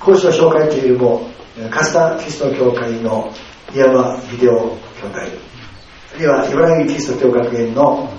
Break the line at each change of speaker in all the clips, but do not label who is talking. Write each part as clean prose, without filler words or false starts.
講師の紹介というよりも勝田キリスト教会の宮山秀夫兄弟、あるいは茨城キリスト教学園の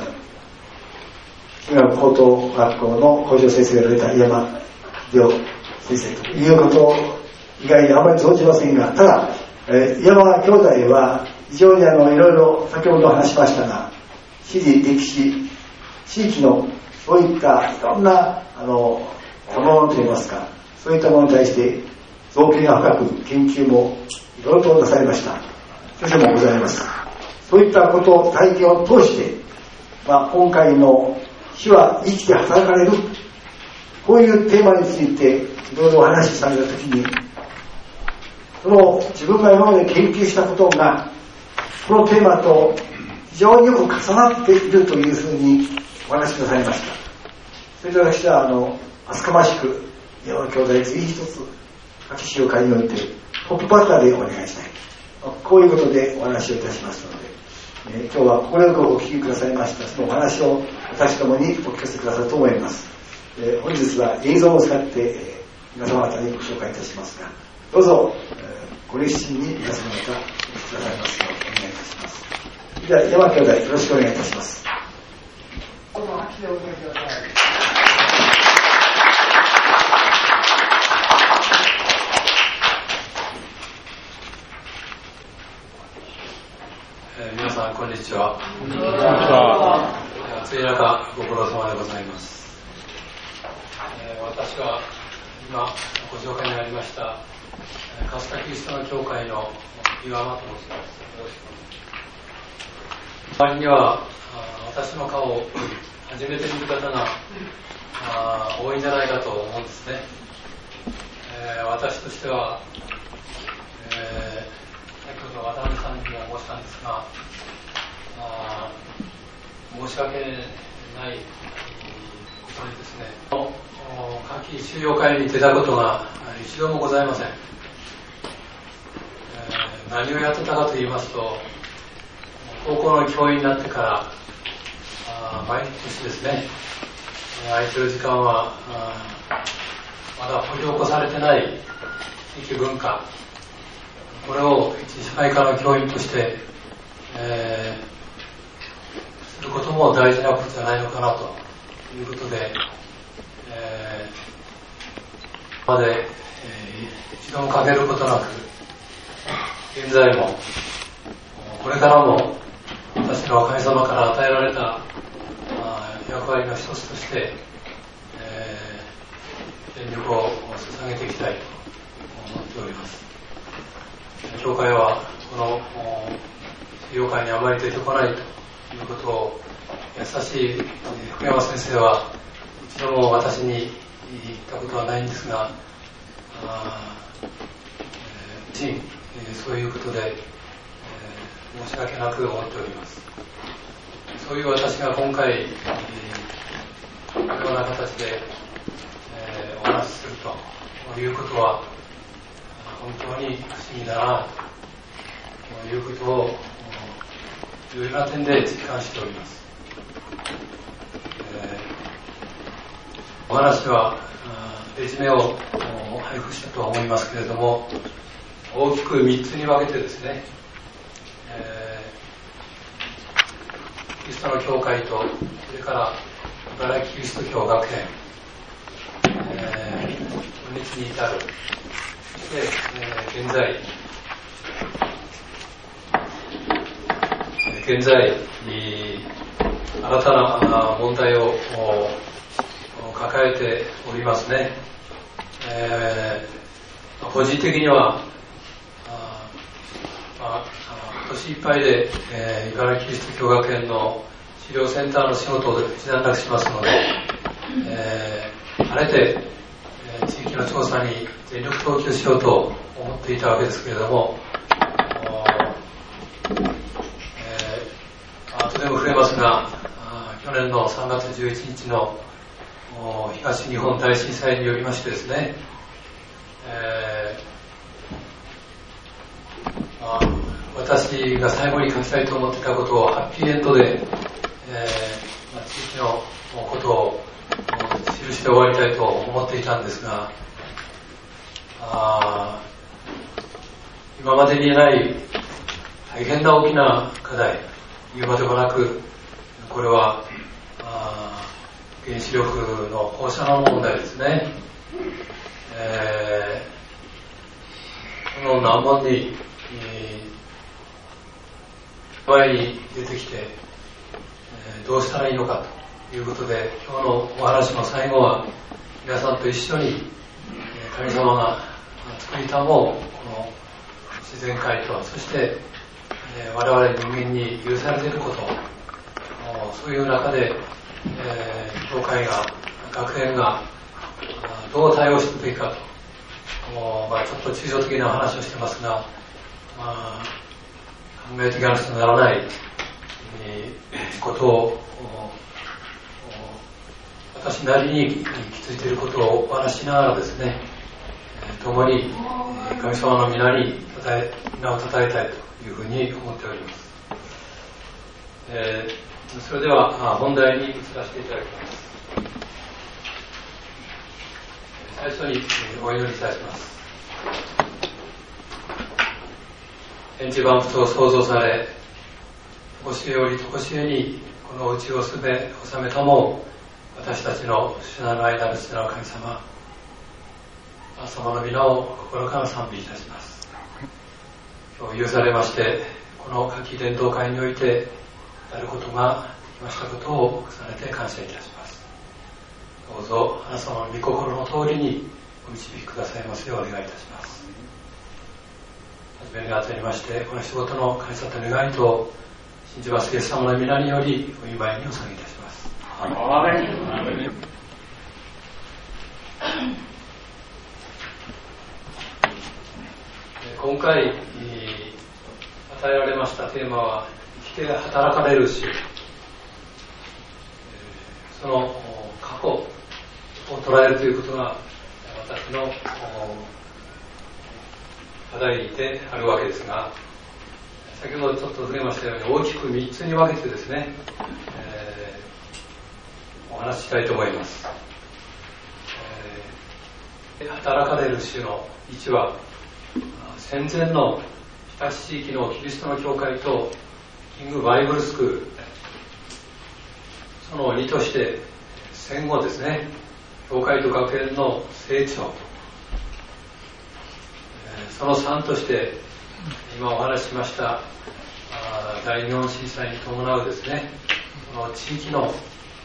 中学高等学校の校長先生が出た山秀夫先生ということ以外にあまり存じませんが、ただ、山兄弟は非常にいろいろ先ほど話しましたが、史事、歴史、地域のそういったいろんなものといいますか、そういったものに対して造形が深く研究もいろいろとなされました先生もございます。そういったことを体験を通して、今回の死は生きて働かれる、こういうテーマについていろいろお話しされたときに、その自分が今まで研究したことがこのテーマと非常によく重なっているというふうにお話しくださいました。それで私は厚かましく山兄弟ぜひ一つ秋潮会においてトップバッターでお願いしたい、こういうことでお話をいたしますので、今日は快くお聞きくださいましたそのお話を私どもにお聞かせくださると思います。本日は映像を使って、皆様方にご紹介いたしますが、どうぞ、ご熱心に皆様方お聞きくださいますようお願いいたします。では山兄弟よろしくお願いいたします。
どうぞ拍手でお願いください。
皆さんこんにちは。暑い中ご苦労様でございます。私は今ご紹介にありました勝田キリストの教会の岩間と申します。よろしくお願いします。周りには私の顔を初めて見る方が多いんじゃないかと思うんですね。私としては、先ほど渡辺さんにも申したんですが、申し訳ないことにですね、夏季修養会に出たことが一度もございません。何をやってたかと言いますと、高校の教員になってから毎日ですね、空いてる時間はまだ掘り起こされてない地域文化、これを一社会科の教員として、することも大事なことじゃないのかなということで、まで、一度も欠けることなく、現在もこれからも私の神様から与えられた役割の一つとして、全力を捧げていきたいと思っております。教会はこの修養会にあまり出てこないということを優しい福山先生は一度も私に言ったことはないんですが、そういうことで、申し訳なく思っております。そういう私が今回、このような形で、お話しするということは本当に不思議だなということをいろいろな点で実感しております。お話はレジュメを配布したと思いますけれども、大きく3つに分けてですね、キリストの教会と、それから茨城キリスト教学園、今日に至る、そして、現在新たな問題を抱えておりますね。個人的には今年いっぱいで、茨城キリスト教学園の資料センターの仕事を一段落しますので、晴れて、地域の調査に全力投球しようと思っていたわけですけれども、後でも触れますが、去年の3月11日の東日本大震災によりましてですね、私が最後に書きたいと思っていたことをハッピーエンドで、地域のことを記して終わりたいと思っていたんですが、 今までにない大変な大きな課題、言うまでもなく、これは原子力の放射能問題ですね。この難問に前に出てきて、どうしたらいいのかということで、今日のお話の最後は皆さんと一緒に神様が作りたもこの自然界と、そして我々人間に許されていること、そういう中で教会が、学園がどう対応していくべきかと、ちょっと抽象的な話をしてますが、考えていかなくてはならないことを私なりに気づいていることをお話しながらですね、共に神様の皆に名を称えたいというふうに思っております。それでは本題に移らせていただきます。最初にお祈りいたします。天地万物を創造され、常しえより常しえにこのうちをすべ治めたも私たちの主なる間の主なる神様、あなた様の皆を心から賛美いたします。今日許されまして、この夏季伝道会においてやることができましたことを重ねて感謝いたします。どうぞあなた様の御心の通りにお導きくださいますようお願いいたします。はじめにあたりまして、この仕事の神様と願いと信じますイエス様の皆によりお祝いにお下げいたします。今回与えられましたテーマは生きて働かれる主、その過去を捉えるということが私の課題であるわけですが、先ほどちょっと触れましたように大きく3つに分けてですね、お話ししたいと思います。働かれる主の1は戦前の日立地域のキリストの教会とキングバイブルスクール、その2として戦後ですね、教会と学園の成長、その3として今お話ししました大日本震災に伴うですね、この地域の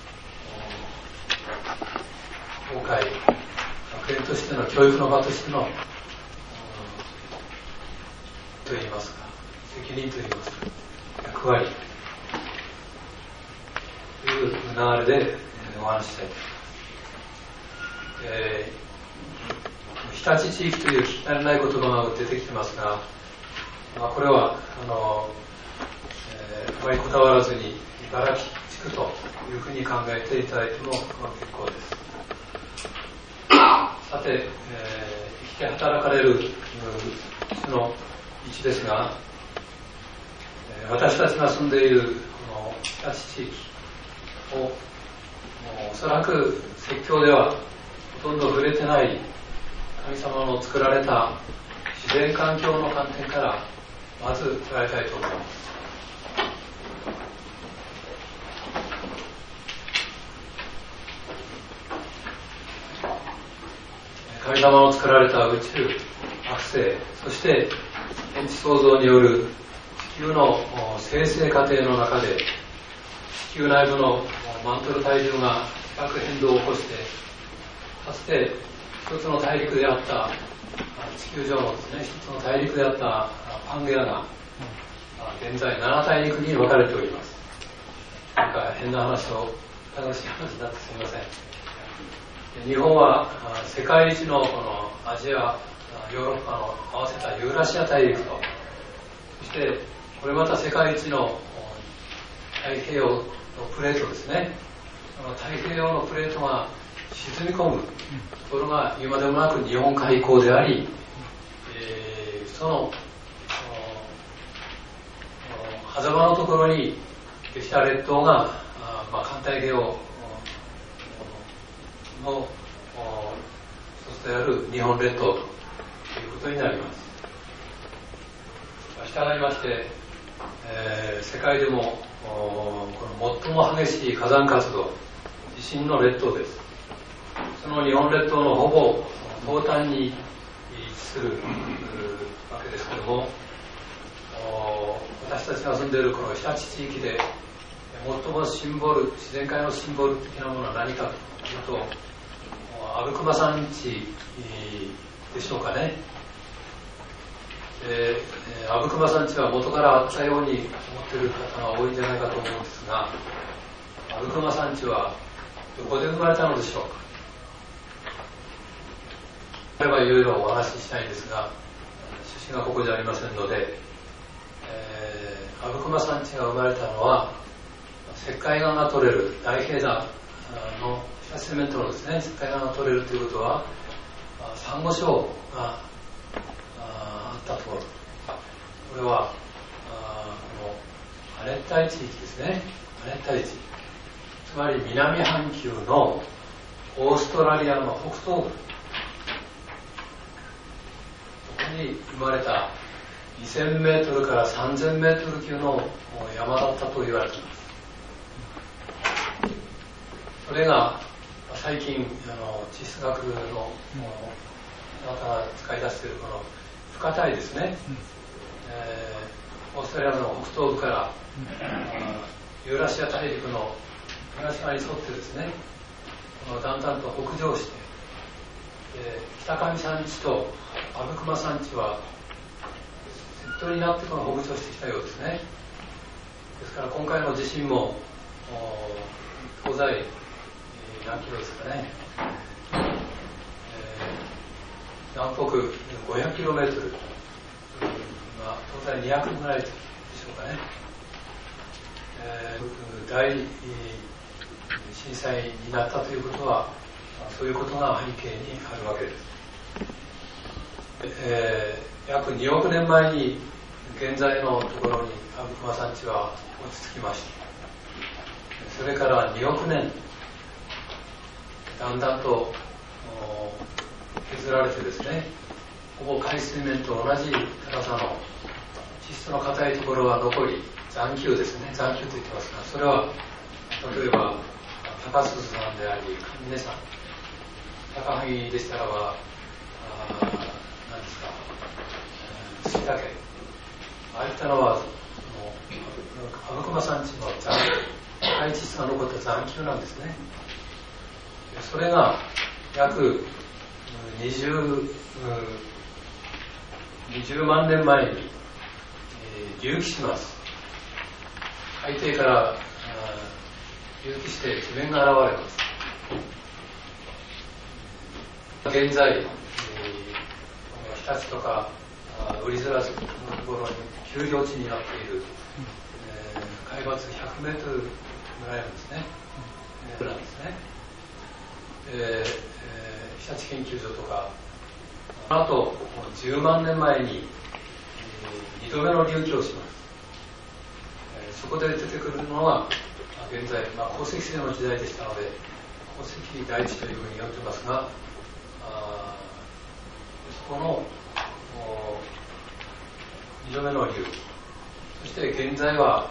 教会、学園としての教育の場としてのといいますか、責任といいますか、役割という流れでお話ししたいと思います。日立地域という聞き慣れない言葉が出てきてますが、これはあまりこだわらずに茨城地区というふうに考えていただいても結構です。さて、生きて働かれるその1ですが、私たちが住んでいるこの日立地域をおそらく説教ではほとんど触れてない神様の作られた自然環境の観点からまず捉えたいと思います。神様の作られた宇宙、惑星、そして天地創造による地球の生成過程の中で、地球内部のマントル体重が地殻変動を起こして、かつて一つの大陸であった地球上のですね、一つの大陸であったパンゲアが現在7大陸に分かれております。なんか変な話を楽しい話になってすみません。日本は世界一のこのアジア、ヨーロッパの合わせたユーラシア大陸と、そしてこれまた世界一の太平洋のプレートですね。その太平洋のプレートが沈み込むところが今でもなく日本海溝であり、その狭間のところにできた列島が環太平洋の一つである日本列島とことになります。したがりまして、世界でもこの最も激しい火山活動、地震の列島です。その日本列島のほぼ東端に位置するわけですけども、私たちが住んでいるこの日立地域で最もシンボル、自然界のシンボル的なものは何かというと、阿武隈山地でしょうかね。阿武隈山地は元からあったように思っている方が多いんじゃないかと思うんですが、阿武隈山地はどこで生まれたのでしょうか。これはいろいろお話ししたいんですが、出身がここじゃありませんので、阿武隈山地が生まれたのは石灰岩が取れる大平山の日立セメントのですね、石灰岩が取れるということはサンゴ礁があったところ、これはこの亜熱帯地域ですね。亜熱帯地、つまり南半球のオーストラリアの北東部、そこに生まれた2000メートルから3000メートル級の山だったと言われています。それが最近地質学の方が使い出しているこの深帯ですね、オーストラリアの北東部からユーラシア大陸の東側に沿ってですね、だんだんと北上して、北上山地と阿武隈山地はセットになってこの北上してきたようですね。ですから今回の地震も東西何キロですかね、南北 500km、東西200ぐらいでしょうかね。大震災になったということは、そういうことが背景にあるわけです。約2億年前に現在のところに阿武隈山地は落ち着きました。それから2億年だんだんと削られてですね、ほぼ海水面と同じ高さの地質の硬いところは残り、残丘ですね、残丘と言ってますが、それは例えば高鈴山であり、神根山、高萩でしたらば何ですか、杉岳、ああいったのは阿武隈山地の赤い地質が残った残丘なんですね。それが約20万年前に隆起します。海底から隆起して地面が現れます。現在、日立とかウリズラのところに丘陵地になっている、海抜100メートルぐらいなんですね。なんですね。日立研究所とか、あと10万年前に2度目の隆起をします。そこで出てくるのは現在、鉱石性の時代でしたので鉱石大地というふうに呼んでますが、そこの2度目の隆起、そして現在は、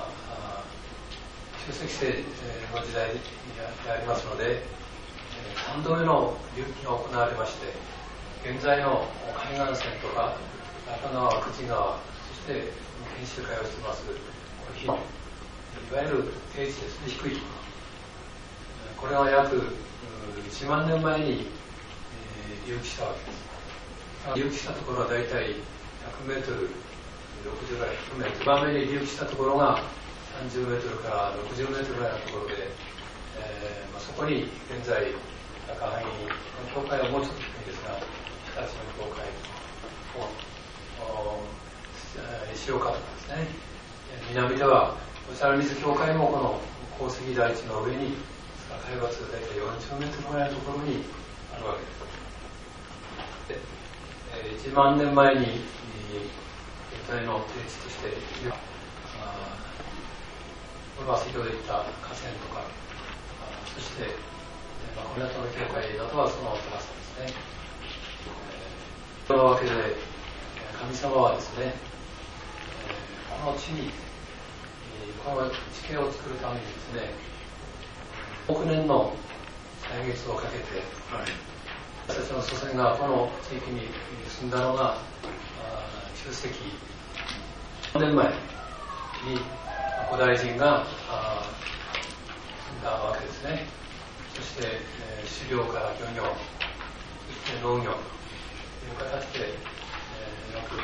集積性の時代でありますので、3度目の隆起が行われまして、現在の海岸線とか中川、久慈川、そして研修会をしていますいわゆる低地ですね、低いところ、これは約1万年前に隆起したわけです。隆起したところは大体100メートル、60から100メートル、1番目に隆起したところが30メートルから60メートルぐらいのところで、そこに現在高萩の境界はもうちょっと低いんですが、日立の境界を石岡とかですね、南ではお茶の水境界もこの鉱石台地の上に海抜大体40メートルぐらいのところにあるわけです。1万年前に現在の低地としてこれは先ほど言った河川とか、そして小湊の境界などはその高さですね。 そのわけで神様はですね、この地にこの地形を作るためにですね、億年の歳月をかけて、私たちの祖先がこの地域に住んだのが中世紀4年前に古代人が住んだわけですね。そして、狩猟から漁業、そして農業という形で、約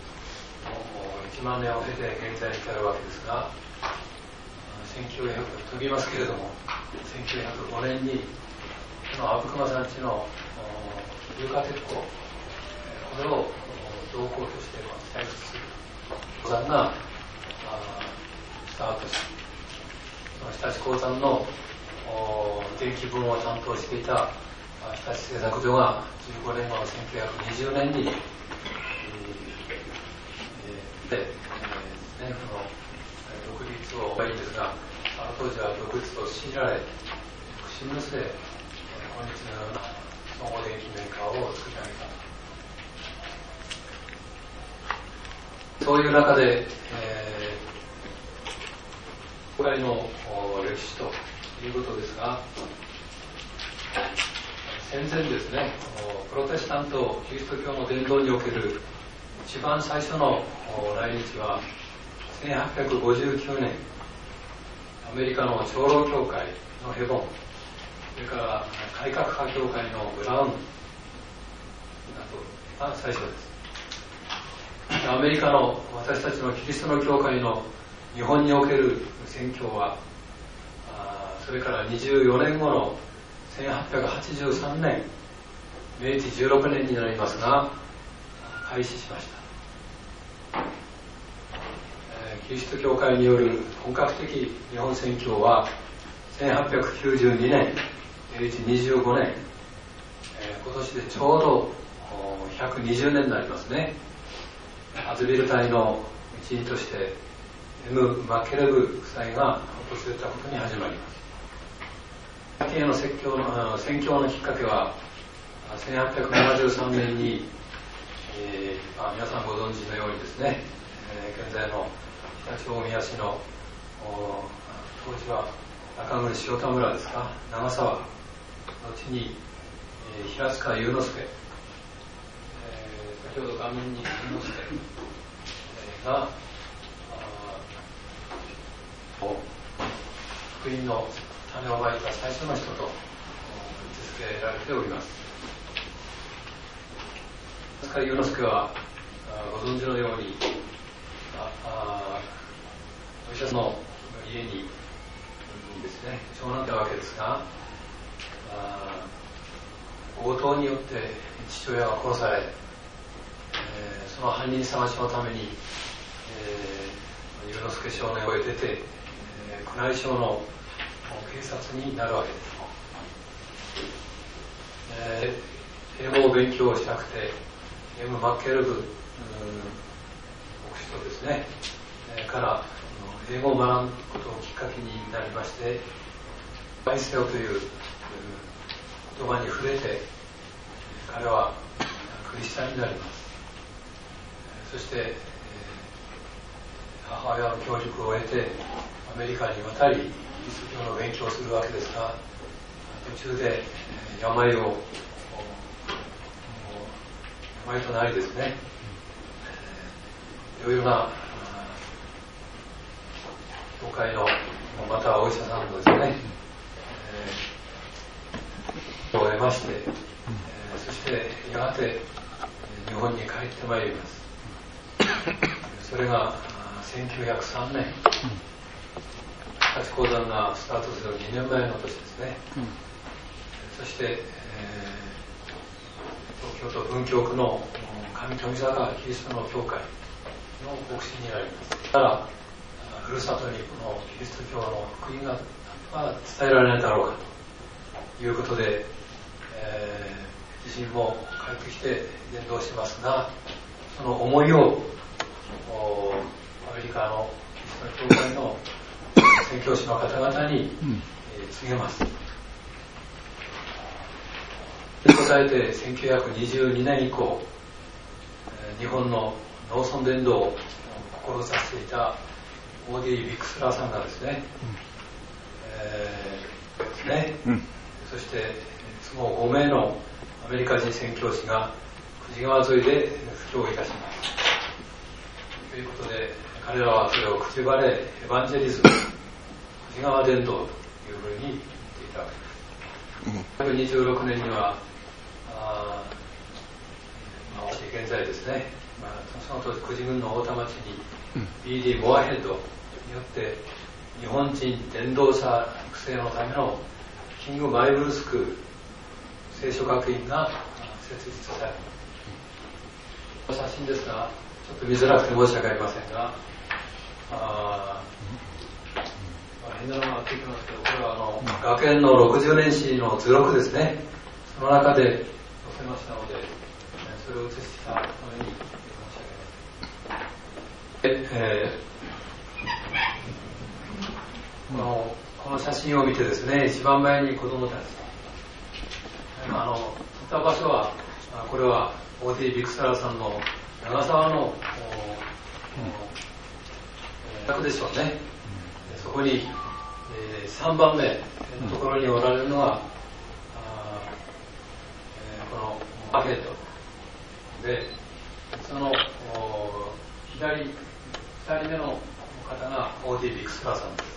1万年を経て現在に至るわけですが、1900飛びますけれども、1905年にこの阿武隈山地の硫化鉄鉱、これを銅鉱として採掘する鉱山がスタートし、その日立鉱山の電気分を担当していた日立製作所が15年後の1920年に独立をいいんですが、当時は独立を強いられ、不審の末、今日のような総合電機メーカーを作り上げた。そういう中で、教会の歴史ということですが、戦前ですね、プロテスタントキリスト教の伝道における一番最初の来日は1859年、アメリカの長老教会のヘボン、それから改革派教会のブラウンが最初です。アメリカの私たちのキリストの教会の日本における宣教は、それから24年後の1883年、明治16年になりますが、開始しました。キリスト教会による本格的日本宣教は1892年、明治25年、今年でちょうど120年になりますね。アズビル隊の一員としてM・マケレブ夫妻が訪れたことに始まります。先への宣教のきっかけは1873年に、皆さんご存知のようにですね、現在の常陸大宮市の当時は中郡塩田村ですか、長沢の地に、平塚祐之介、先ほど画面に祐之介が福音の種をまいた最初の人と位置づけられております。平塚祐之介はご存知のようにお医者さんの家にですね、長男だわけですが、強盗によって父親が殺され、その犯人探しのために、祐之介少年を出て、宮内省の警察になるわけです。英語を勉強したくて、M・マッケルブ牧師とですね、から英語を学ぶことをきっかけになりまして、バイセオという言葉に触れて、彼はクリスチャンになります。そして、母親の教塾を得てアメリカに渡り、キリスト教の勉強をするわけですが、途中で病となりですね、いろいろな教会のまたはお医者さんのですね、を得まして、そしてやがて日本に帰ってまいります。それが1903年、日立鉱山がスタートする2年前の年ですね。そして、東京都文京区の上富坂キリストの教会の牧師になります。ただふるさとにこのキリスト教の福音が伝えられないだろうかということで、自身も帰ってきて伝道しますが、その思いをアメリカのキリスト教会の宣教師の方々に告げます。答えて1922年以降、 日本の農村伝道を志していたオーディ・ビクスラーさんがですね、そしてその5名のアメリカ人宣教師が久慈川沿いで布教をいたします。ということで彼らはそれを久慈バレーエヴァンジェリズム、久慈川伝道というふうに言っていたわけです。26年には現在ですね、その当時久慈郡の太田町に B.D. モアヘッドによって日本人伝道者育成のためのキングバイブルスクール聖書学院が設立された。写真ですがちょっと見づらくて申し訳ありませんが、変なのがっていきますけど、これは学園の60年史の図録ですね。その中で載せましたので、それを写したために申し訳ない。この写真を見てですね、一番前に子供たち、撮った場所はこれはオーディ・ビクサラさんの長沢の楽でしょうね。そこに、3番目のところにおられるのが、このアヘッドで、その2人目の方がオーディ・ビクスラーさんです。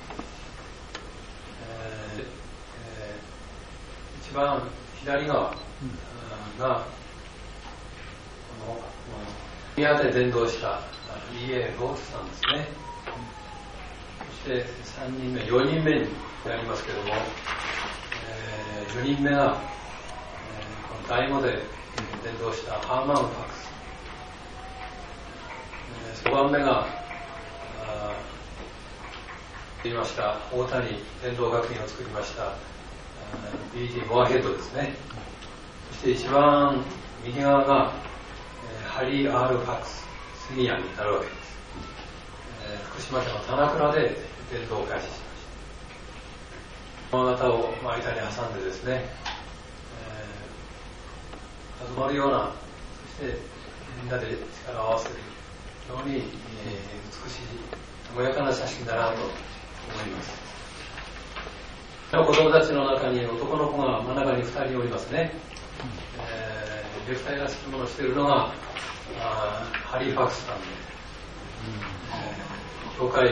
一番左側が宮で伝道した E.A. ローツさんですね。そして3人目、4人目になりますけれども、4人目が、この大モで伝道したハーマン・ファクス、5番目が言いました大谷伝道学院を作りました B.D. モアヘッドですね。そして一番右側がハリー・アール・ファクスセニアになるわけです。福島県の棚倉で伝道を開始しました。山形を間に挟んでですね、始まるような、そしてみんなで力を合わせるように、美しい和やかな写真だなと思います。子供たちの中に男の子が真ん中に2人おりますね。ネクタイらしきものをしているのがハリー・ファクスさんで、教会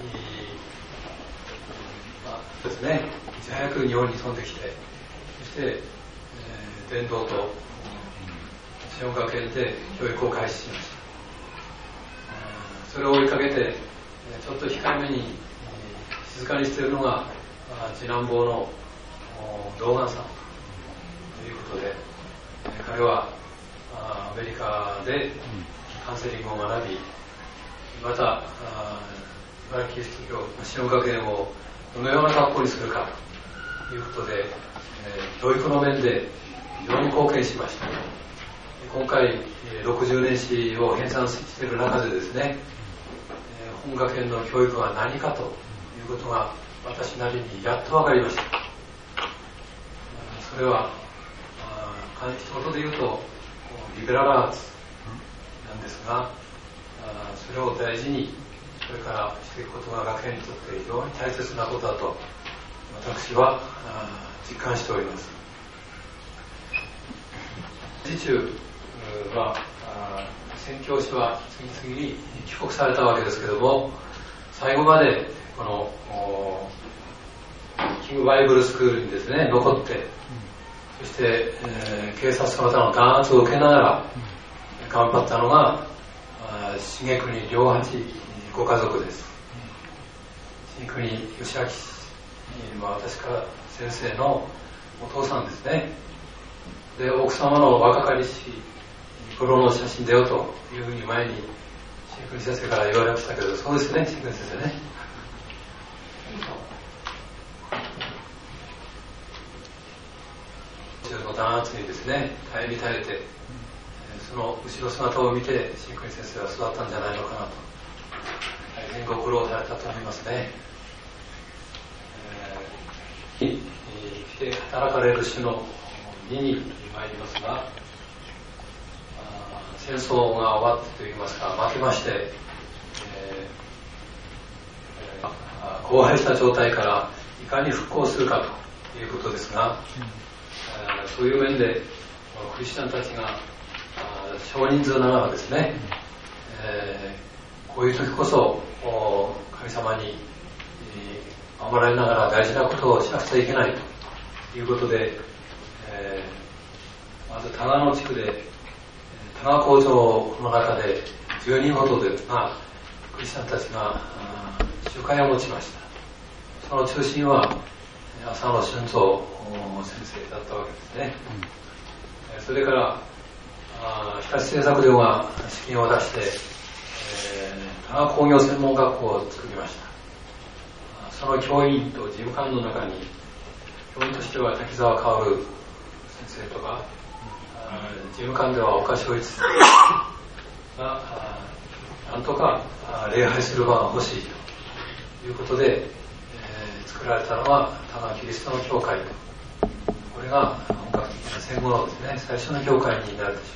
ですね、いち早く日本に飛んできて、そして、伝道とシオン学園で教育を開始しました。それを追いかけてちょっと控えめに静かにしているのが次男坊のローガンさんということで、彼はアメリカでカウンセリングを学び、また茨城キリスト教シオン学園をどのような学校にするかということで、教育の面で非常に貢献しました。今回60年史を編纂している中でですね、本学園の教育は何かということが私なりにやっと分かりました。それは一言で言うとリベラルアーツなんですが、それを大事にこれからしていくことが学園にとって非常に大切なことだと私は実感しております。次中は宣教師は次々に帰国されたわけですけども、最後までこのキングバイブルスクールにですね残って、そして、警察の方の弾圧を受けながら頑張ったのが重国良八ご家族です。重国義明氏、私から先生のお父さんですね。で、奥様の若かりし頃の写真だよというふうに前に重国先生から言われましたけど、そうですね、重国先生ね。の弾圧にですね耐えに耐えて、その後ろ姿を見て重国先生は育ったんじゃないのかなと、大変ご苦労されたと思いますね。来て働かれる種の2に参りますが、 戦争が終わってといいますか、負けまして、荒廃した状態からいかに復興するかということですが、そういう面でクリスチャンたちが少人数ながらですね、こういう時こそ神様に守られながら大事なことをしなくちゃいけないということで、まず多賀野地区で多賀工場の中で10人ほどでクリスチャンたちが集会を持ちました。その中心は浅野俊三先生だったわけですね。それから日立製作所が資金を出して、多賀工業専門学校を作りました。その教員と事務官の中に、教員としては滝沢薫先生とか、事務官では岡正一先生がなんとか礼拝する場が欲しいということで、作られたのは多賀キリストの教会と。これが本格的な戦後のですね、最初の教会になるでし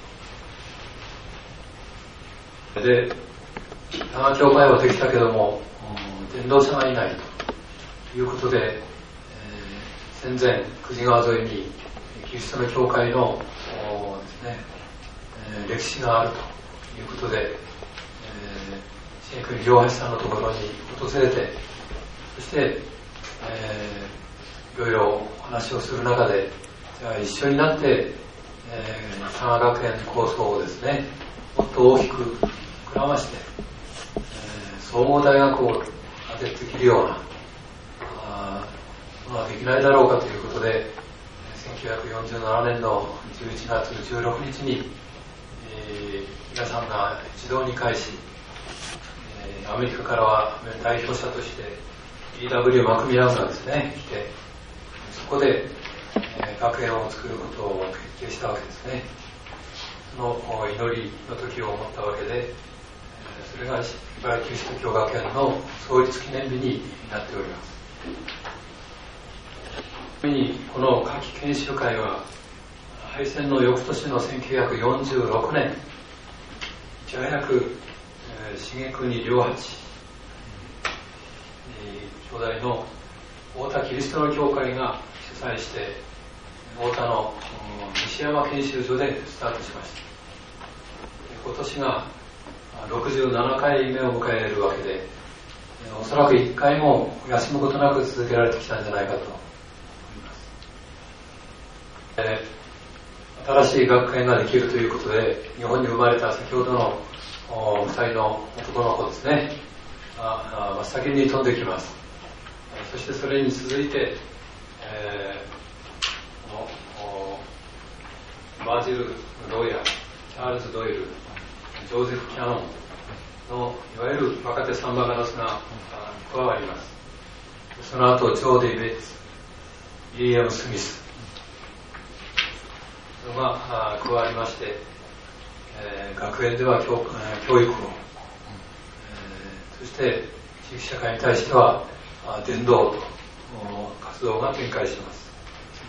ょう。で、多賀教会はできたけども、伝道者がいないということで、戦前久慈川沿いにキリストの教会のですね、歴史があるということで、新国良八さんのところに訪れて、そして、いろいろ話をする中で、じゃあ一緒になって、多賀学園構想をですね、もっと大きく膨らまして、総合大学を建てできるようなものはできないだろうかということで、1947年の11月16日に、皆さんが一堂に会し、アメリカからは代表者として E.W. マクミランがですね、来て、そこで、学園を作ることを決定したわけですね。その祈りの時を思ったわけで、それが茨城キリスト教学園の創立記念日になっております。ちなみにこの夏季研修会は敗戦の翌年の1946年、いち早く重国良八兄弟の太田キリストの教会が主催して、太田の西山研修所でスタートしました。今年が67回目を迎えるわけで、おそらく1回も休むことなく続けられてきたんじゃないかと思います。新しい学園ができるということで、日本に生まれた先ほどの2人の男の子ですね、真っ先に飛んできます。そしてそれに続いて、バージル・ロイヤー、チャールズ・ドイル、ジョーゼフ・キャノンのいわゆる若手サンバガラスが加わります。その後ジョー・デイ・ベッツ、ウィリアム・スミスが加わりまして、学園では教育を、そして地域社会に対しては伝道と活動が展開します。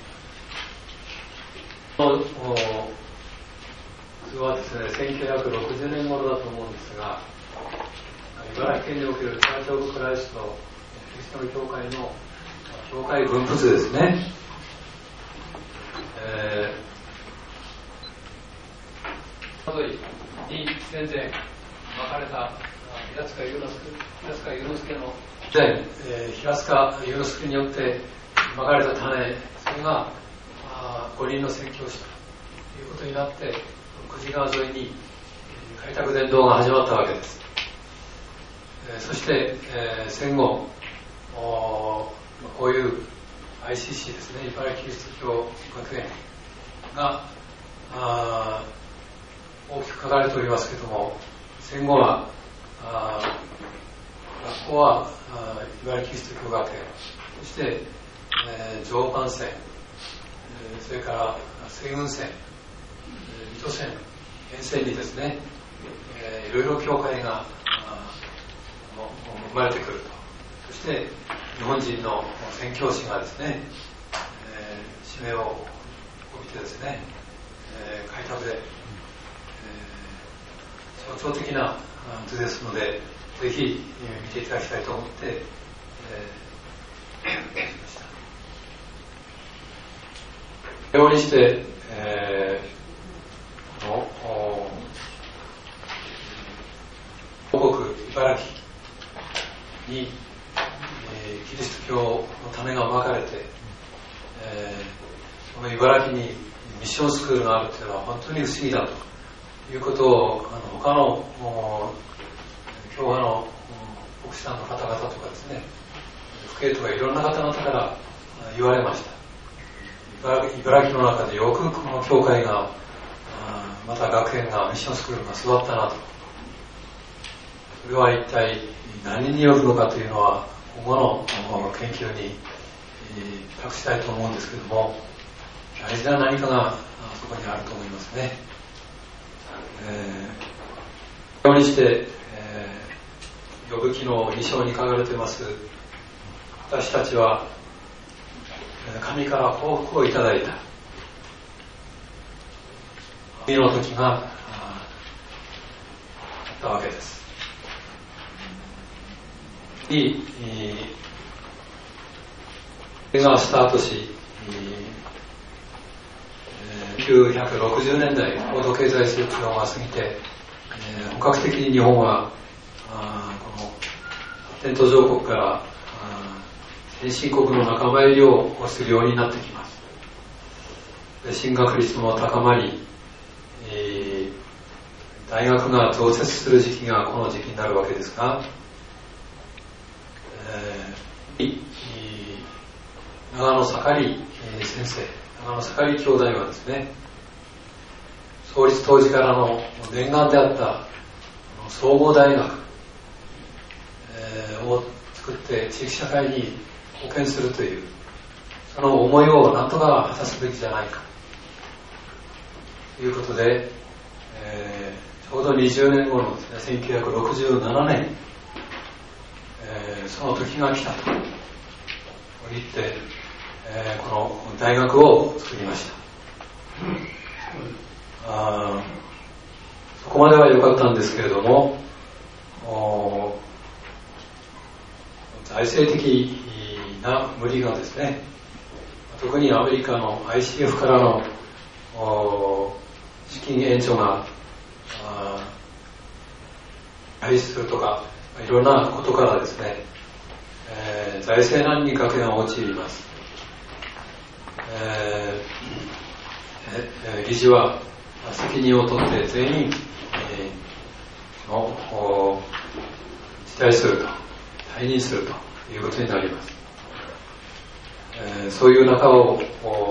普通はですね、1960年頃だと思うんですが、茨城県におけるチャーチ・オブ・クライストキリストの教会の教会分布図ですね。に戦前まかれた平塚祐之介の平塚祐之介によってまかれた種、それが五輪の宣教師ということになって、久慈川沿いに開拓伝道が始まったわけです。そして、戦後こういう ICC ですね、茨城キリスト教学園が大きく書かれておりますけれども、戦後は学校は茨城キリスト教学園、そして、常磐線、それから西雲線、水戸線沿線にですね、いろいろ教会が生まれてくると。そして日本人の宣教師がですね、使命を帯びてですね、開拓で、 象徴的な図ですので、ぜひ見ていただきたいと思って、ました。ようにして、東北茨城に、キリスト教の種がまかれて、この茨城にミッションスクールがあるというのは本当に不思議だということを他の教派の牧師さんの方々とかですね、父兄とかいろんな方々から言われました。茨城の中でよくこの教会がまた学園がミッションスクールが育ったなと。それは一体何によるのかというのは今後の研究に託したいと思うんですけれども、大事な何かがそこにあると思いますね。ようにして、呼ぶ記の2章に書かれています。私たちは神から報復をいただいた。神の時があったわけです。それがスタートし、1960年代高度経済成長が過ぎて、本格的に日本はこの発展途上国から先進国の仲間入りをするようになってきます。で、進学率も高まり、大学が増設する時期がこの時期になるわけですが、長野盛り先生、長野盛り兄弟はですね、創立当時からの念願であった総合大学を作って地域社会に貢献するというその思いを何とか果たすべきじゃないかということで、ちょうど20年後のですね、1967年、その時が来たと言って、この大学を作りました。そこまでは良かったんですけれども、財政的な無理がですね、特にアメリカの ICF からの資金援助が廃止するとかいろんなことからですね、財政難に学園は陥ります。理事は責任を取って全員、辞退すると、退任するということになります。そういう中を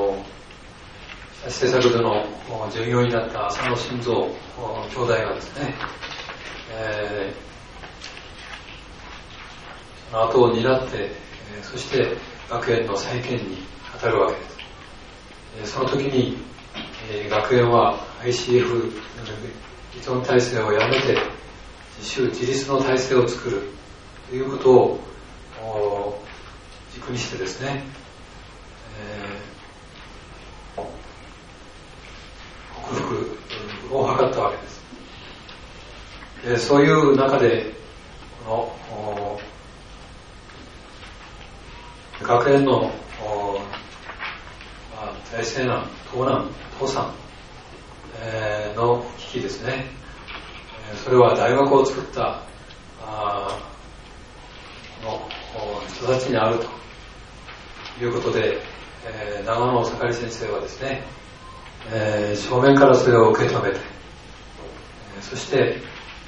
政策部の従業員だった浅野晋三兄弟がですね、その後を担って、そして学園の再建に当たるわけです。その時に、学園は ICF 依存体制をやめて自立の体制を作るということを軸にしてですね、克服を図ったわけです。そういう中でこの学園の財政難、倒産の危機ですね。それは大学を作った人たちにあるということで、長野盛り先生はですね、正面からそれを受け止めて、そして、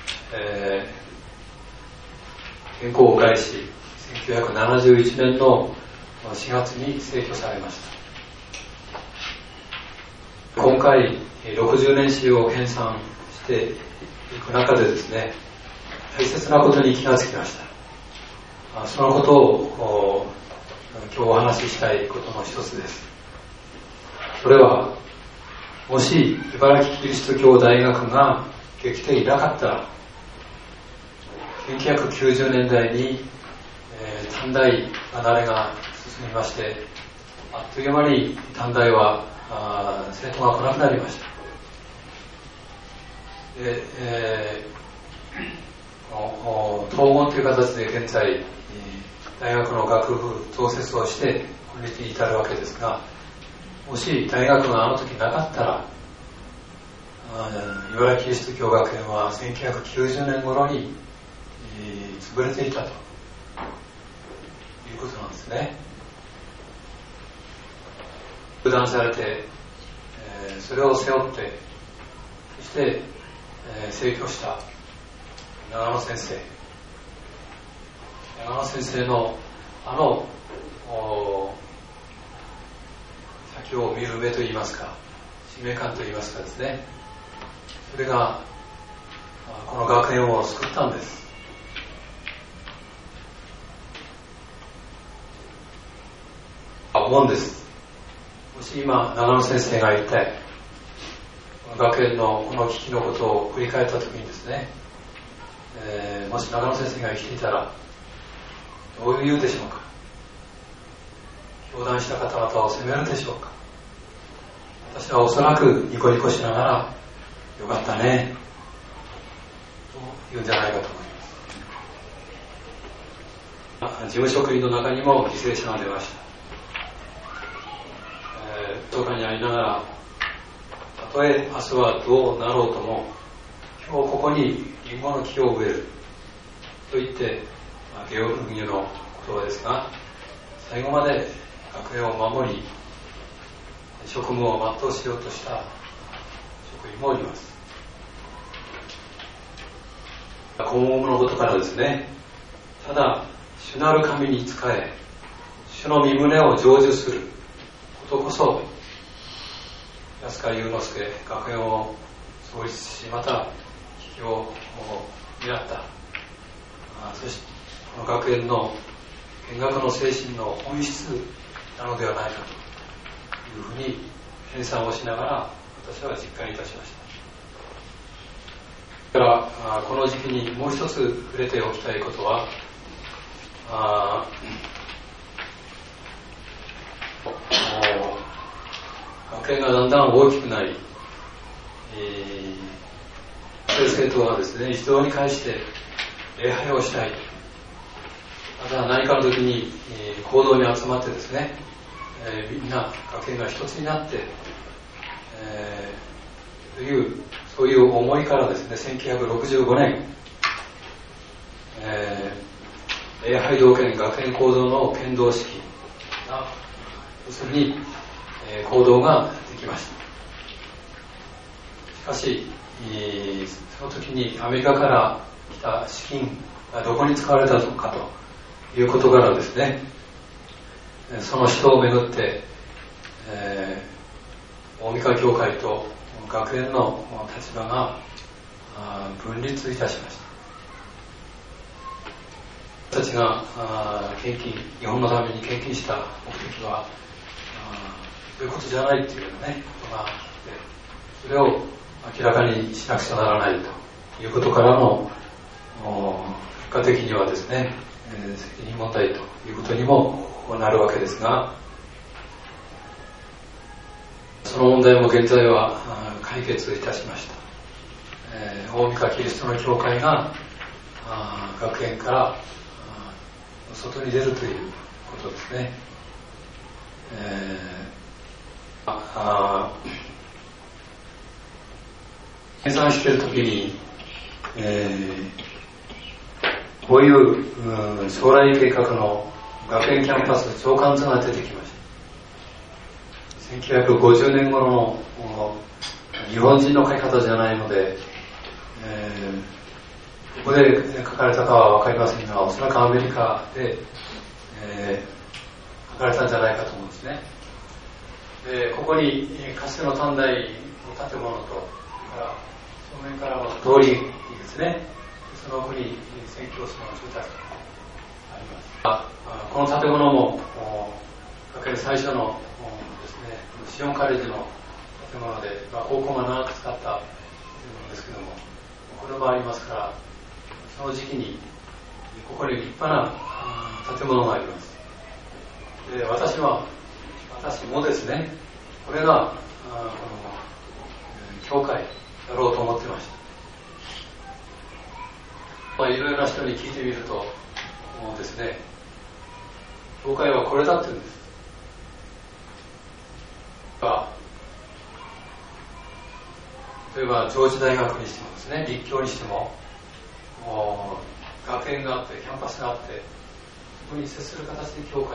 原稿を返し、1971年の4月に逝去されました。今回60年史を編纂していく中でですね、大切なことに気がつきました。そのことを今日お話ししたいことの一つです。それは、もし茨城キリスト教大学ができていなかったら、1990年代に、短大離れが進みまして、あっという間に短大は生徒が来なくなりました。で、 統合という形で現在大学の学部増設をして今日に至るわけですが、もし大学があの時なかったら茨城キリスト教学園は1990年頃に潰れていたということなんですね。分断されて、それを背負って、そして成長した長野先生の先を見る目といいますか、使命感といいますかですね、それがこの学園を救ったんです。思うんです。もし今長野先生が言った学園のこの危機のことを振り返ったときにですね、もし長野先生が生きていたらどう言うでしょうか。教団した方々を責めるでしょうか。私はおそらくニコニコしながらよかったねと言うんじゃないかと思います。事務職員の中にも犠牲者が出ました。どこかにありながら、たとえ明日はどうなろうとも今日ここにリンゴの木を植えると言って、ゲオルギュの言葉ですが、最後まで学園を守り職務を全うしようとした職員もおります。今後のことからですね、ただ主なる神に仕え主の御胸を成就することこそ、安川祐之介学園を創立し、また危機を担った、そしてこの学園の見学の精神の本質なのではないかというふうに編纂をしながら私は実感いたしました。だからこの時期にもう一つ触れておきたいことは、学園がだんだん大きくなり、生徒がですね、一堂に会して礼拝をしたい、また何かの時に行動に集まってですね、みんな学園が一つになって、そういう思いからですね、1965年、礼拝道県学園行動の剣道式が要するに、行動ができました。しかしその時にアメリカから来た資金がどこに使われたのかということからですね、その人をめぐって、大三河教会と学園の立場が分立いたしました。私たちが日本のために献金した目的はそういうことじゃないというようなね、ことがあって、それを明らかにしなくちゃならないということからの結果的にはですね、責任問題ということにもなるわけですが、その問題も現在は解決いたしました。大三河キリストの教会が学園から外に出るということですね。計算しているときに、こういう将来計画の学園キャンパス長官図が出てきました。1950年頃の日本人の書き方じゃないので、ここで書かれたかは分かりませんが、おそらくアメリカで、書かれたんじゃないかと思うんですね。でここにかつての短大の建物と、正面からの通りにですね、その奥に宣教師の住宅があります。この建物も学園最初のですね、シオンカレッジの建物で、高校が長く使った建物ですけども、これもありますから、その時期にここに立派な建物があります。で私もですね、これがこの教会だろうと思ってました。 いろいろな人に聞いてみるとですね、教会はこれだって言うんです。例えば上智大学にしてもですね、立教にしても学園があってキャンパスがあって、そこに接する形で教会が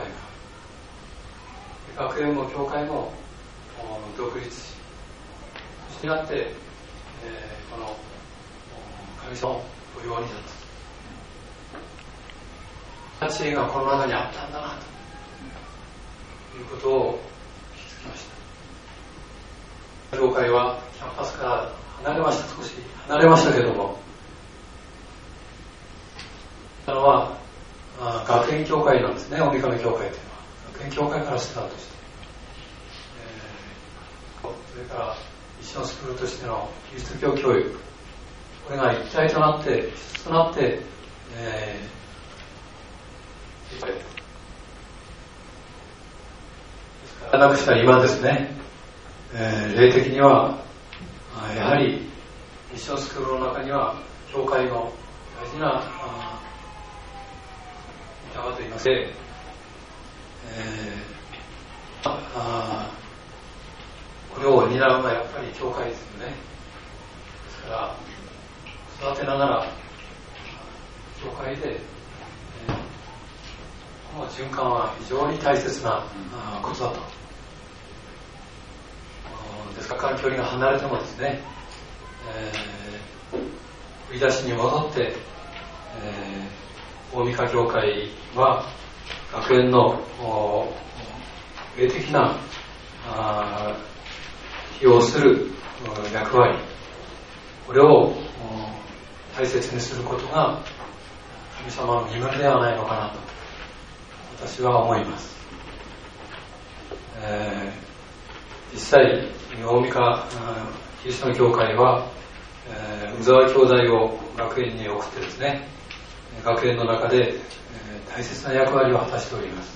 ある。学園も教会も独立し、そしてなって、この神様の御用になった知恵がこの中にあったんだなということを気づきました。教会はキャンパスから離れました。少し離れましたけれども、学園教会なんですね。大神教会というのは学園教会からスタートして、それから一種のスクールとしてのキリスト教教育、これが一体となって一つとなって、なくした今ですね、霊的にはやはりミッションスクールの中には教会の大事な板場といいますか、これを担うのはやっぱり教会ですよね。ですから育てながら教会で、この循環は非常に大切なことだと。ですから距離が離れてもですね、振り出しに戻って、大神教会は学園の霊的な起用する役割、これを大切にすることが神様の義務ではないのかなと私は思います。実際大神キリストの教会は、宇沢兄弟を学園に送ってですね、学園の中で、大切な役割を果たしております。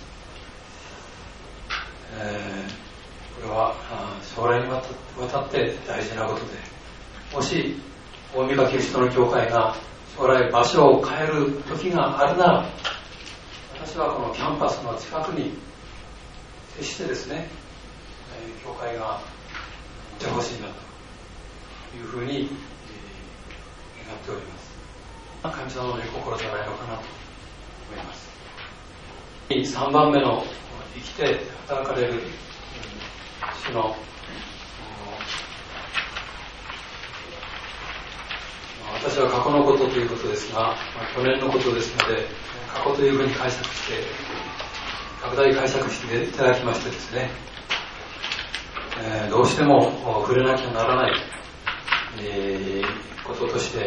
これは将来にわたって大事なことで、もし大神キリストの教会が将来場所を変える時があるなら、私はこのキャンパスの近くに接してですね、教会がしてほしいなというふうに願っております。神様の御心じゃないのかなと思います。3番目の生きて働かれる主の私は過去のことということですが、去年のことですので過去というふうに解釈して拡大解釈していただきましてですね、どうしても触れなきゃならない、こととして、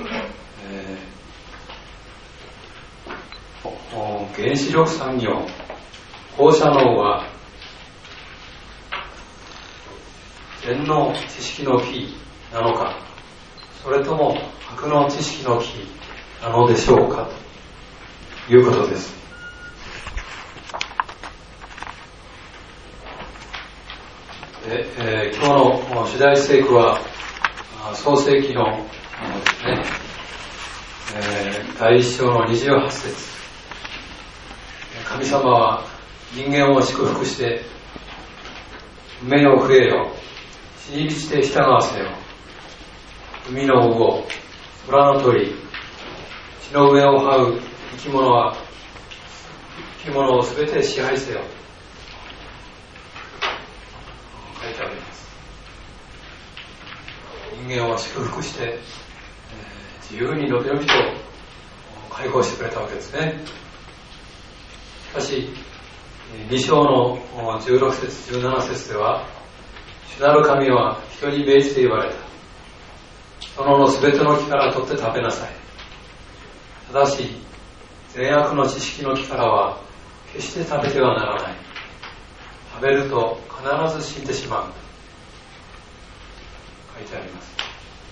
原子力産業、放射能は天の知識の木なのか、それとも悪の知識の木なのでしょうかということです。今日の主題聖句は創世記のですね、第1章の28節、神様は人間を祝福して埋めよ増えよ、死に満ちて従わせよ、海の魚、空の鳥、地の上を這う生き物をすべて支配せよ、書いてあります。人間を祝福して、自由にのびのびと解放してくれたわけですね。しかし2章の16節17節では、主なる神は人に命じて言われた。そのすべての木から取って食べなさい。ただし善悪の知識の木からは決して食べてはならない。食べると必ず死んでしまう。書いてあります。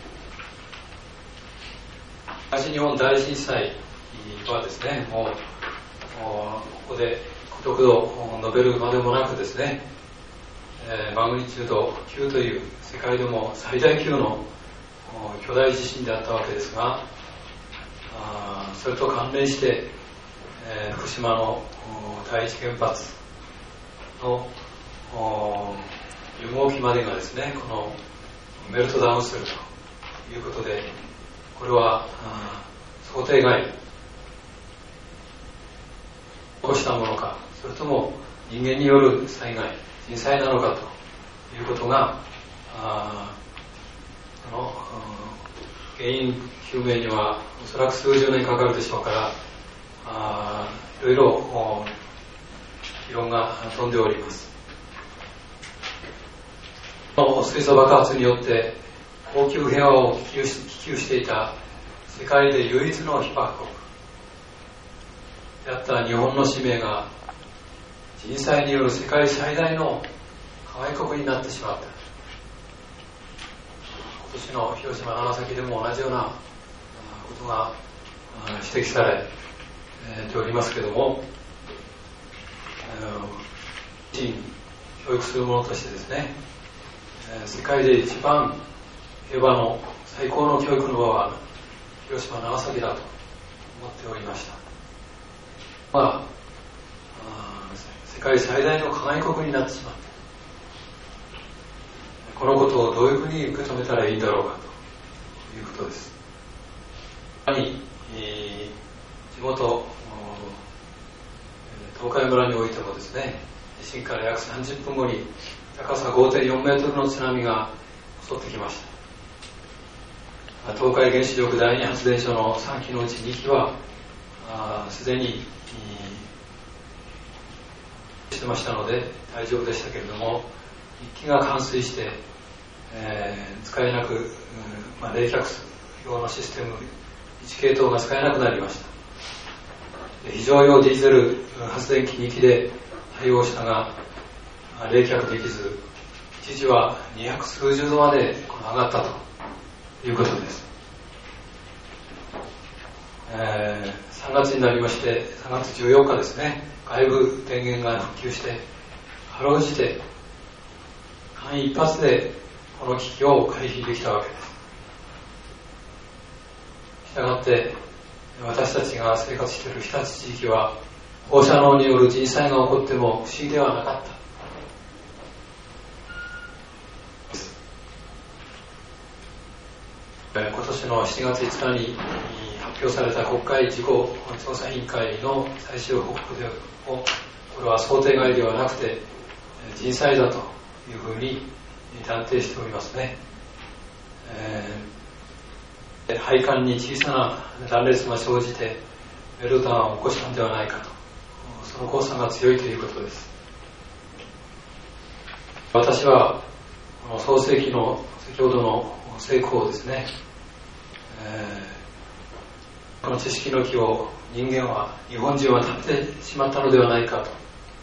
東日本大震災はですね、もうここでことくど述べるまでもなくですね、マグニチュード9という世界でも最大級の巨大地震であったわけですが、 それと関連して、福島の第一原発の4号機までがですね、このメルトダウンするということで、これは想定外起こしたものか、それとも人間による災害、人災なのかということが、原因究明にはおそらく数十年かかるでしょうから、いろいろ議論が飛んでおります。水素爆発によって恒久平和を希求していた世界で唯一の被爆国であった日本の使命が人災による世界最大の加害国になってしまった。今年の広島長崎でも同じようなことが指摘されておりますけれども、教育する者としてですね、世界で一番平和の最高の教育の場は広島長崎だと思っておりました。世界最大の加害国になってしまった。このことをどういうふうに受け止めたらいいんだろうかということです。地元東海村においてもですね、地震から約30分後に高さ 5.4 メートルの津波が襲ってきました。東海原子力第二発電所の3基のうち2基はすでにしてましたので大丈夫でしたけれども、1基が冠水して、使えなく、冷却用のシステム1系統が使えなくなりました。非常用ディーゼル発電機2基で対応したが冷却できず、一時は200数十度まで上がったということです。3月になりまして、3月14日ですね、外部電源が復旧してかろうじて間一髪でこの危機を回避できたわけです。したがって私たちが生活している日立地域は放射能による人災が起こっても不思議ではなかった。今年の7月5日に発表された国会事故調査委員会の最終報告でも、これは想定外ではなくて人災だというふうに断定しておりますね。配管に小さな断裂が生じてメルトダウンを起こしたのではないかと、その公算が強いということです。私はこの創世記の先ほどの成功をですね、この知識の木を人間は、日本人は食べてしまったのではないかと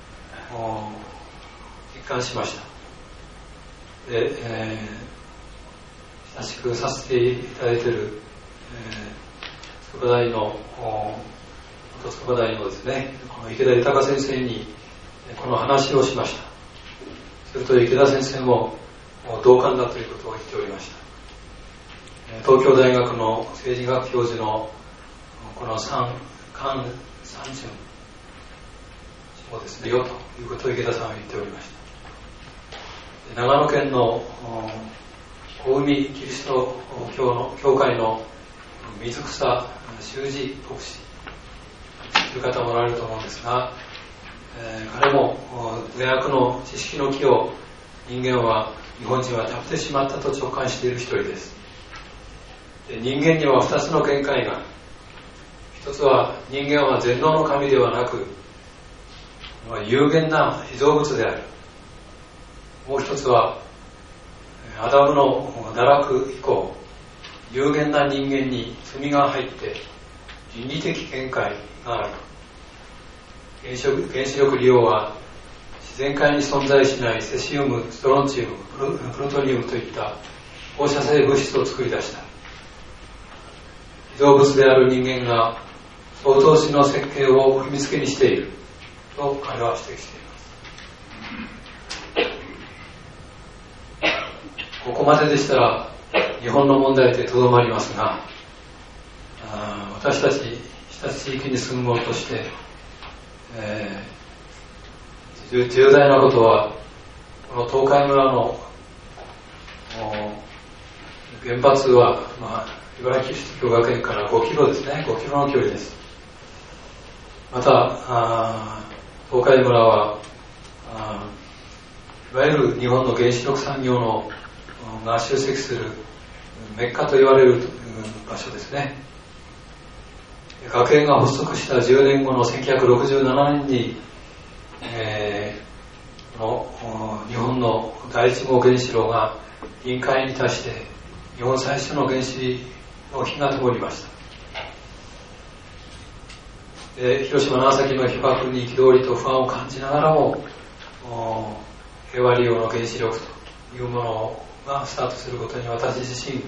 実感しました。で、親しくさせていただいている、筑波大の元筑波大のですね、この池田豊先生にこの話をしました。すると池田先生も同感だということを言っておりました。東京大学の政治学教授のこの菅三淳もですね、よということを池田さんは言っておりました。長野県の大海キリスト教会の水草修二牧師という方もおられると思うんですが、彼も善悪の知識の木を人間は、日本人は食べてしまったと直感している一人です。で、人間には2つの見解が、一つは人間は全能の神ではなく有限な被造物である。もう一つはアダムの堕落以降、有限な人間に罪が入って倫理的見解がある。原子力利用は自然界に存在しないセシウム、ストロンチウム、プルトニウムといった放射性物質を作り出した。被造物である人間が相当種の設計を踏みつけにしていると彼は指摘しています。ここまででしたら日本の問題でとどまりますが、 私たち日立地域に住む者として、重大なことは、この東海村の原発は、茨城キリスト教学園から5キロですね、5キロの距離です。また、東海村はいわゆる日本の原子力産業のが集積するメッカと言われる場所ですね。学園が発足した10年後の1967年に、日本の第1号原子炉が臨界に達して日本最初の原子の火が灯りました。広島長崎の被爆に憤りと不安を感じながらも平和利用の原子力というものがスタートすることに私自身、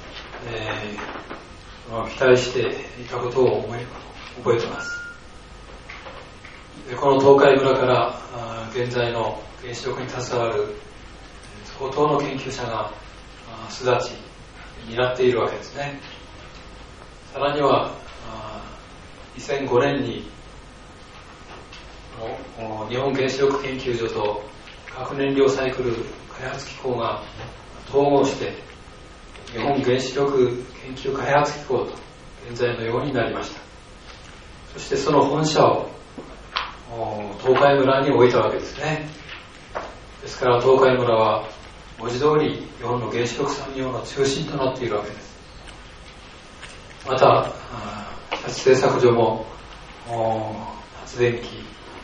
期待していたことを覚えています。この東海村から現在の原子力に携わる相当の研究者が巣立ちになっているわけですね。さらには2005年に日本原子力研究所と核燃料サイクル開発機構が統合して日本原子力研究開発機構と現在のようになりました。そしてその本社を東海村に置いたわけですね。ですから東海村は文字通り日本の原子力産業の中心となっているわけです。また日立製作所も発電機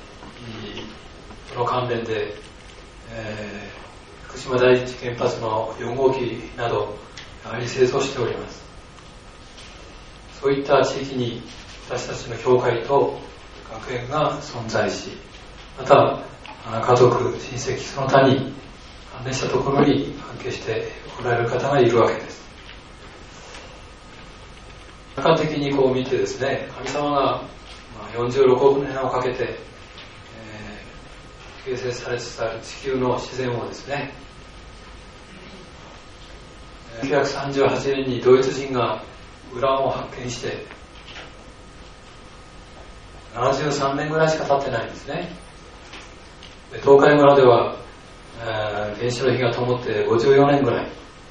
との関連で、福島第一原発の4号機などやはり製造しております。そういった地域に私たちの教会と学園が存在し、また家族、親戚その他に関連したところに関係しておられる方がいるわけです。客観的にこう見てですね、神様が46億年をかけて、形成されつつある地球の自然をですね、1938年にドイツ人がウランを発見して73年ぐらいしか経ってないんですね。で東海村では、原子の火が灯って54年ぐらい。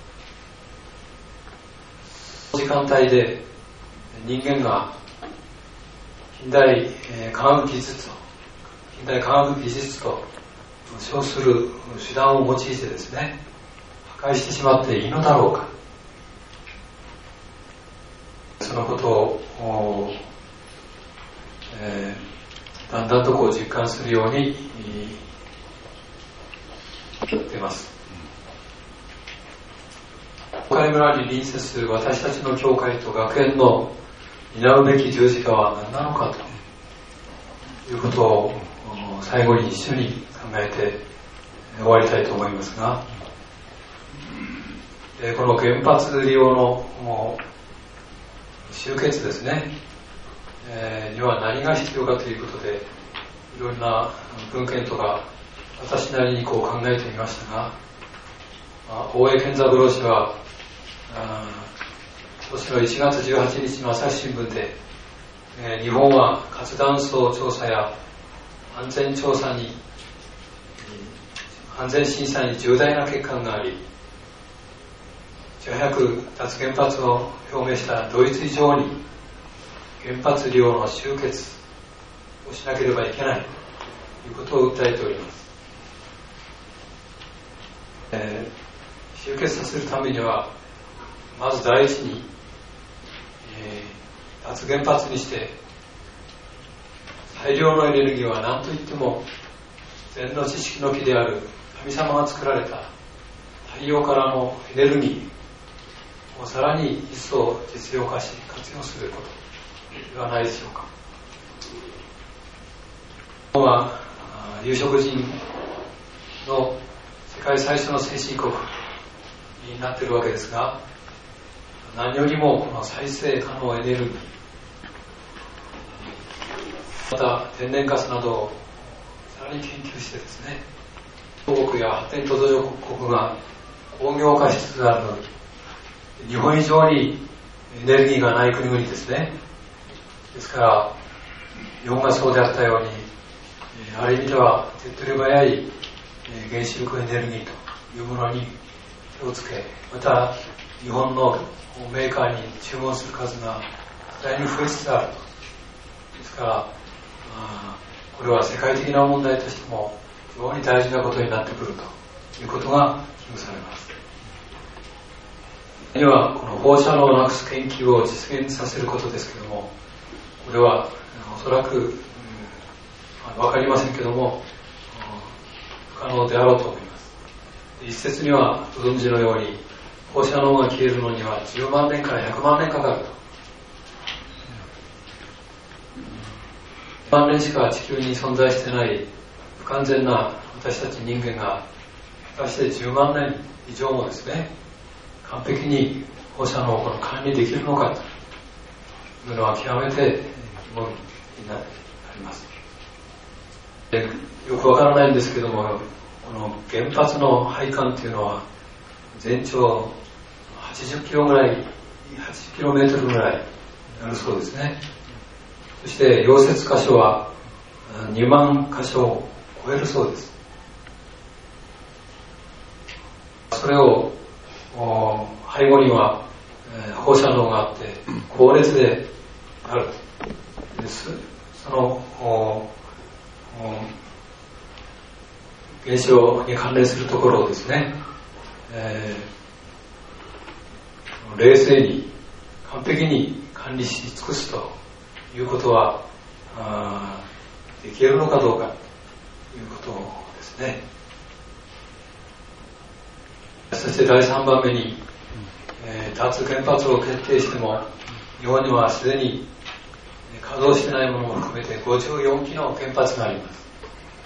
時間帯で人間が近代科学技術と称する手段を用いてですね、破壊してしまっていいのだろうか。そのことを、だんだんとこう実感するように出ます。東海村に隣接する私たちの教会と学園の担うべき十字架は何なのかということを最後に一緒に考えて終わりたいと思いますが、この原発利用の終結ですね、には何が必要かということでいろんな文献とか私なりにこう考えてみましたが、大江健三郎氏は今年の1月18日の朝日新聞で、日本は活断層調査や安全審査に重大な欠陥があり、いち早く脱原発を表明したドイツ以上に原発利用の終結をしなければいけないということを訴えております。終結させるためにはまず第一に、脱原発にして最良のエネルギーは何といっても禅の知識の木である神様が作られた太陽からのエネルギーをさらに一層実用化し活用することではないでしょうか。日本は有色人の世界最初の先進国になっているわけですが、何よりもこの再生可能エネルギー、また天然ガスなどをさらに研究してですね、東国や発展途上国が工業化しつつあるのに、日本以上にエネルギーがない国々ですね、 ですから日本がそうであったように、ある意味では手っ取り早い原子力エネルギーというものに手をつけ、また日本のメーカーに注文する数が次第に増えつつあると。ですからこれは世界的な問題としても非常に大事なことになってくるということが危惧されます。にはこの放射能をなくす研究を実現させることですけども、これはおそらく、分かりませんけども不可能であろうと思います。一説にはご存知のように放射能が消えるのには10万年から100万年かかると。1万年しか地球に存在してない不完全な私たち人間が果たして10万年以上もですね、完璧に放射能を管理できるのかというのは極めて疑問になります。よくわからないんですけども、この原発の配管というのは全長80キロぐらい、80キロメートルぐらいあるそうですね。そして溶接箇所は2万箇所を超えるそうです。それを背後には放射能があって高熱であるです。その原子炉に関連するところをですね、冷静に完璧に管理し尽くすということはできるのかどうかということですね。そして第3番目に、脱原発を決定しても日本にはすでに稼働してないものも含めて54基の原発があります。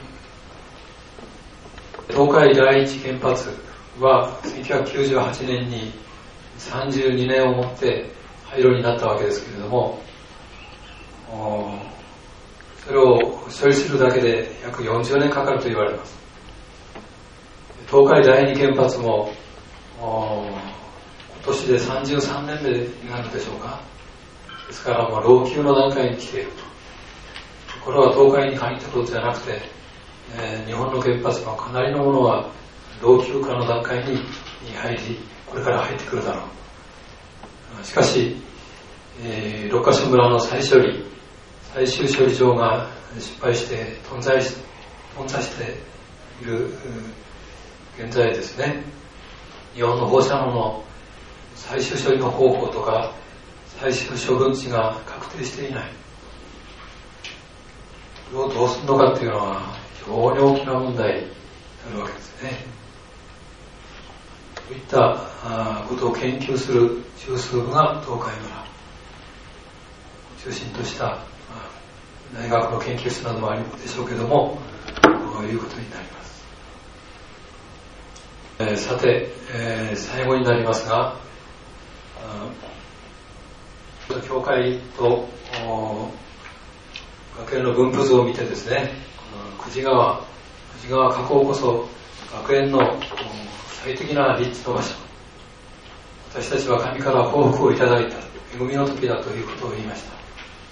東海第一原発は1998年に32年をもって廃炉になったわけですけれども、それを処理するだけで約40年かかると言われます。東海第二原発も今年で33年目になるでしょうか。ですからもう老朽の段階に来ていると。これは東海に限ったことじゃなくて、日本の原発のかなりのものは老朽化の段階に入り、これから入ってくるだろう。しかし、六ヶ所村の最終処理場が失敗して頓挫している現在ですね、日本の放射能の最終処理の方法とか最終処分地が確定していない。これをどうするのかというのは非常に大きな問題になるわけですね。そういったことを研究する中枢部が東海村を中心とした大学の研究室などもあるでしょうけども、こういうことになります。さて、最後になりますが、教会と学園の分布図を見てですね、久慈川河口こそ学園の最適な立地の場所、私たちは神から幸福をいただいた恵みの時だということを言いました。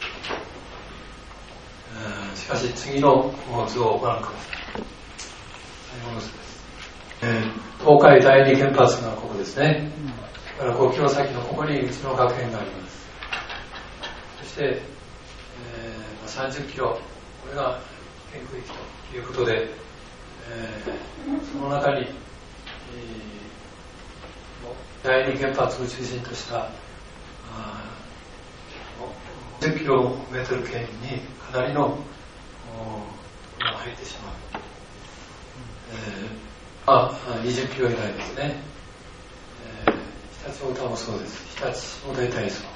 しかし次の図をご覧ください。最後の図です。東海第二原発がここですね。だから5キロ先のここにうちの学園があります。そして、30キロ、これが県区域ということで、その中に、第二原発を中心とした10キロメートル圏にかなりのものが入ってしまう。20キロ以内ですね。日立太田もそうです。日立も大体そう。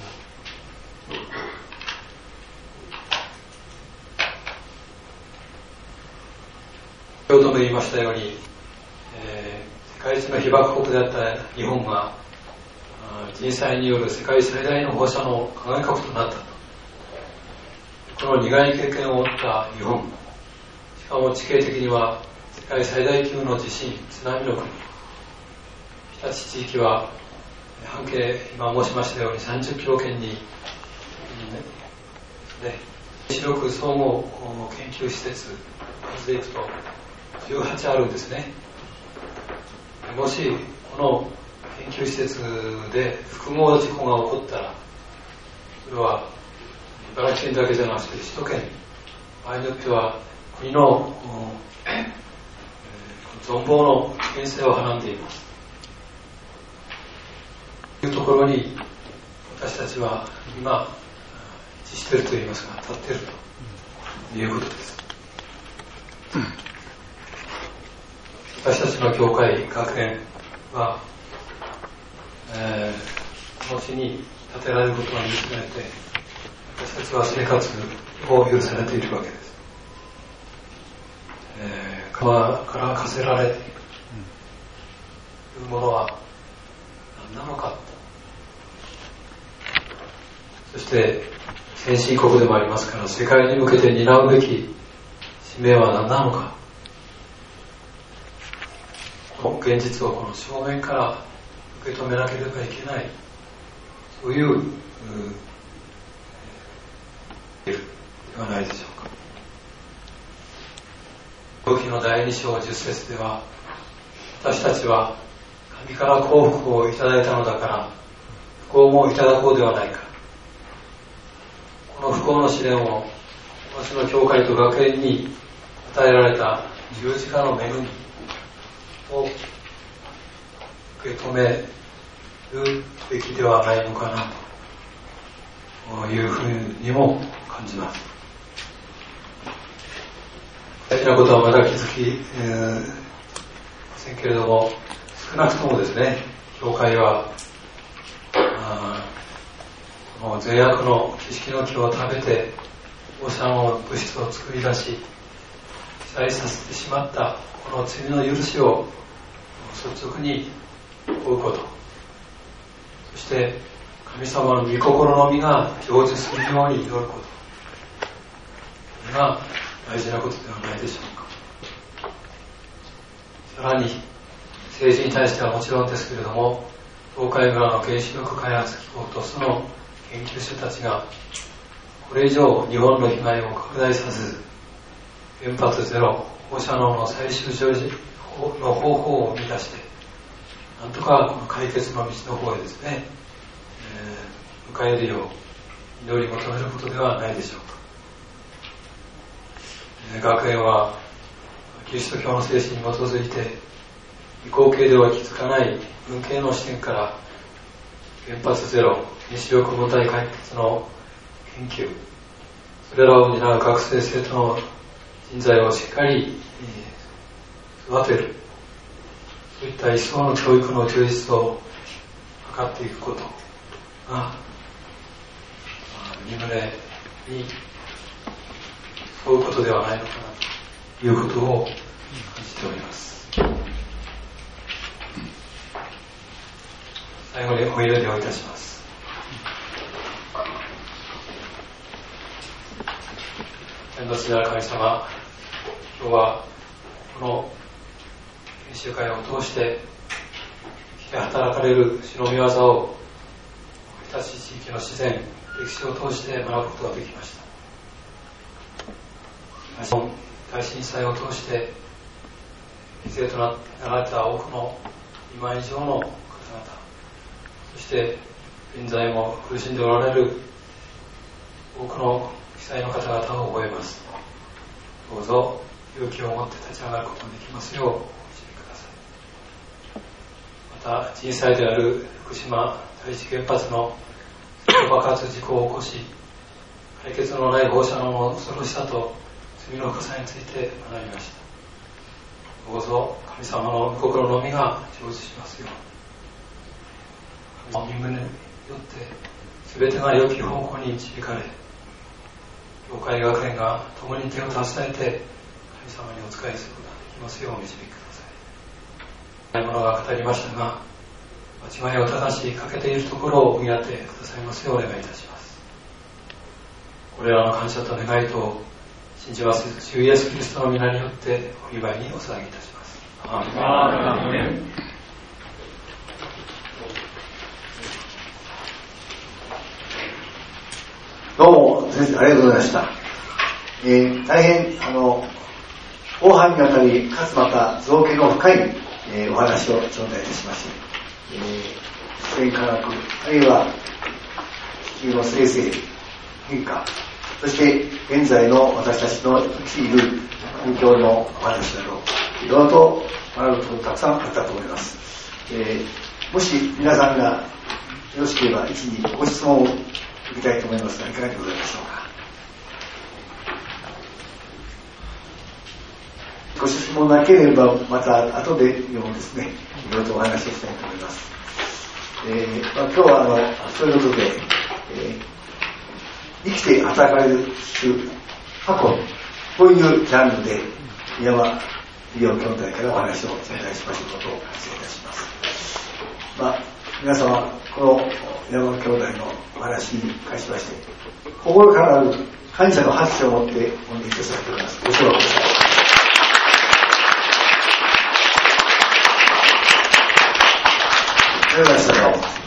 先ほども言いましたように、世界一の被爆国であった日本が人災による世界最大の放射能加害国となったと。この苦い経験を負った日本、しかも地形的には世界最大級の地震、津波の国。日立地域は半径、今申しましたように30キロ圏にね。主力総合研究施設数でいくと18あるんですね。もしこの研究施設で複合事故が起こったら、それは茨城県だけじゃなくて首都圏、場合によっては国の存亡の危険性をはらんでいます。というところに私たちは今位置しているといいますか、立っているということです。私たちの教会、学園は、この地に建てられることが認められて、私たちは生活を許されているわけです。川から課せられるものは何なのか。そして先進国でもありますから、世界に向けて担うべき使命は何なのか。この現実をこの正面から受け止めなければいけない、そういうではないでしょうか。病気の第2章10節では、私たちは神から幸福をいただいたのだから不幸もいただこうではないか。この不幸の試練を私の教会と学園に与えられた十字架の恵みを受け止めるべきではないのかなというふうにも感じます。大事なことはまだ気づきませんけれども、少なくともですね、教会はこの善悪の知識の木を食べて放射能物質を作り出し被災させてしまったこの罪の許しを率直に追うこと、そして神様の御心の実が成就するように祈ること、これが大事なことではないでしょうか。さらに政治に対してはもちろんですけれども、東海側の原子力開発機構とその研究者たちがこれ以上日本の被害を拡大させず、原発ゼロ、放射能の最終処理の方法を生み出して、なんとかこの解決の道の方へですね、迎えるよう祈り求めることではないでしょうか。学園はキリスト教の精神に基づいて、理工系では気づかない文系の視点から原発ゼロ、原子力問題解決の研究、それらを担う学生生徒の人材をしっかり育てる、そういった一層の教育の充実を図っていくことが身胸にそういうことではないのかなということを感じております。最後にお祈りをいたします。天の父なる神様、今日はこの研修会を通して生きて働かれる主の御業を日立地域の自然、歴史を通して学ぶことができました。大震災を通して犠牲となられた多くの2万以上の方々、そして現在も苦しんでおられる多くの被災の方々を覚えます。どうぞ勇気を持って立ち上がることができますようお導きください。また小さいである福島第一原発の爆発事故を起こし、解決のない放射能の恐ろしさと罪の深さについて学びました。どうぞ神様の御心の実が成就しますよう、神様の御胸によって全てが良き方向に導かれ、教会学園が共に手を携えて神様にお仕えすることができますようお導きください。ないものが語りましたが、間違いを正し欠けているところを補ってくださいますようお願いいたします。これらの感謝と願いと信じます主イエスキリストの皆によってお祝いにお捧げいたします。アーメン。
どうも先生ありがとうございました。大変後半にわたりかつまた造形の深い、お話を頂戴いたしまして、自然科学あるいは地球の生成変化、そして現在の私たちの生きている環境のお話などいろいろと学ぶことがたくさんあったと思います。もし皆さんがよろしければ一にご質問を受けたいと思いますが、いかがでございましょうか。ご質問なければまた後でもですね、いろいろとお話をしたいと思います。今日はそういうことで、生きて働かれる過去、こういうジャンルで山医療協会からお話を頂戴しましたことを失礼いたします。皆様この山兄弟のお話に関しまして心からの感謝の拍手を持ってお願いいたしております。ご唱和ください。ありがとうございました。